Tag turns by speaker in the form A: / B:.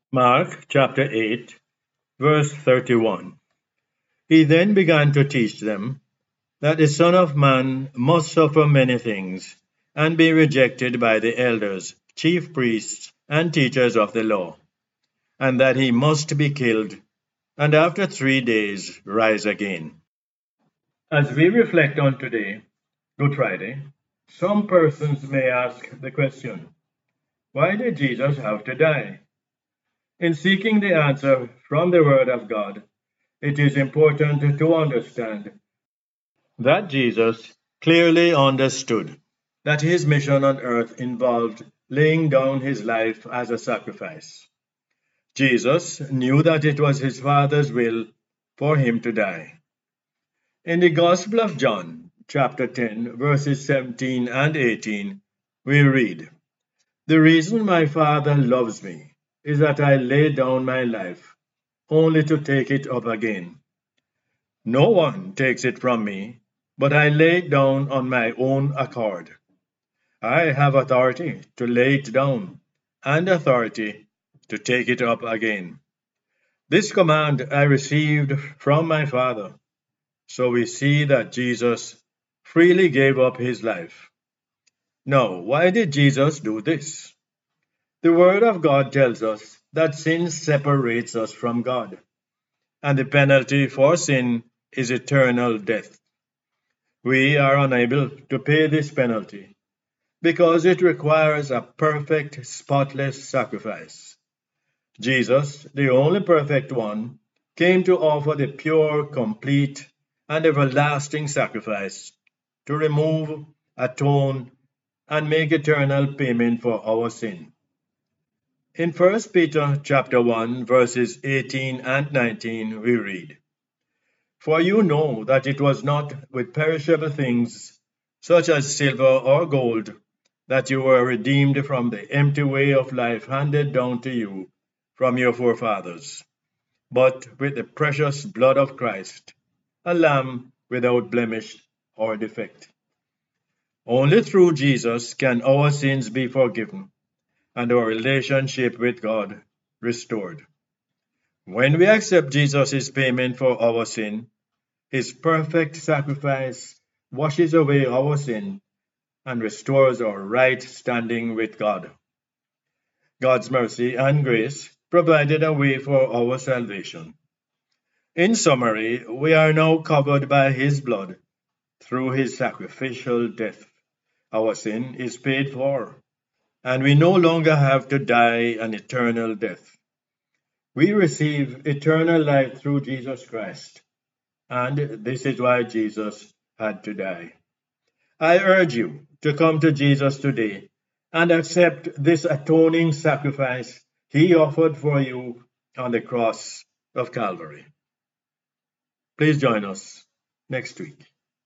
A: Mark chapter 8, verse 31. He then began to teach them that the Son of Man must suffer many things, and be rejected by the elders, chief priests, and teachers of the law, and that he must be killed, and after 3 days rise again. As we reflect on today, Good Friday, some persons may ask the question, why did Jesus have to die? In seeking the answer from the Word of God, it is important to understand that Jesus clearly understood that his mission on earth involved laying down his life as a sacrifice. Jesus knew that it was his Father's will for him to die. In the Gospel of John, chapter 10, verses 17 and 18, we read, "The reason my Father loves me is that I lay down my life, only to take it up again. No one takes it from me, but I lay it down on my own accord. I have authority to lay it down, and authority to take it up again. This command I received from my Father." So we see that Jesus freely gave up his life. Now, why did Jesus do this? The Word of God tells us that sin separates us from God, and the penalty for sin is eternal death. We are unable to pay this penalty because it requires a perfect, spotless sacrifice. Jesus, the only perfect one, came to offer the pure, complete, and everlasting sacrifice to remove, atone, and make eternal payment for our sin. In 1 Peter chapter 1, verses 18 and 19, we read, "For you know that it was not with perishable things, such as silver or gold, that you were redeemed from the empty way of life handed down to you from your forefathers, but with the precious blood of Christ, a lamb without blemish or defect." Only through Jesus can our sins be forgiven and our relationship with God restored. When we accept Jesus' payment for our sin, his perfect sacrifice washes away our sin and restores our right standing with God. God's mercy and grace provided a way for our salvation. In summary, we are now covered by his blood through his sacrificial death. Our sin is paid for, and we no longer have to die an eternal death. We receive eternal life through Jesus Christ, and this is why Jesus had to die. I urge you to come to Jesus today and accept this atoning sacrifice he offered for you on the cross of Calvary. Please join us next week.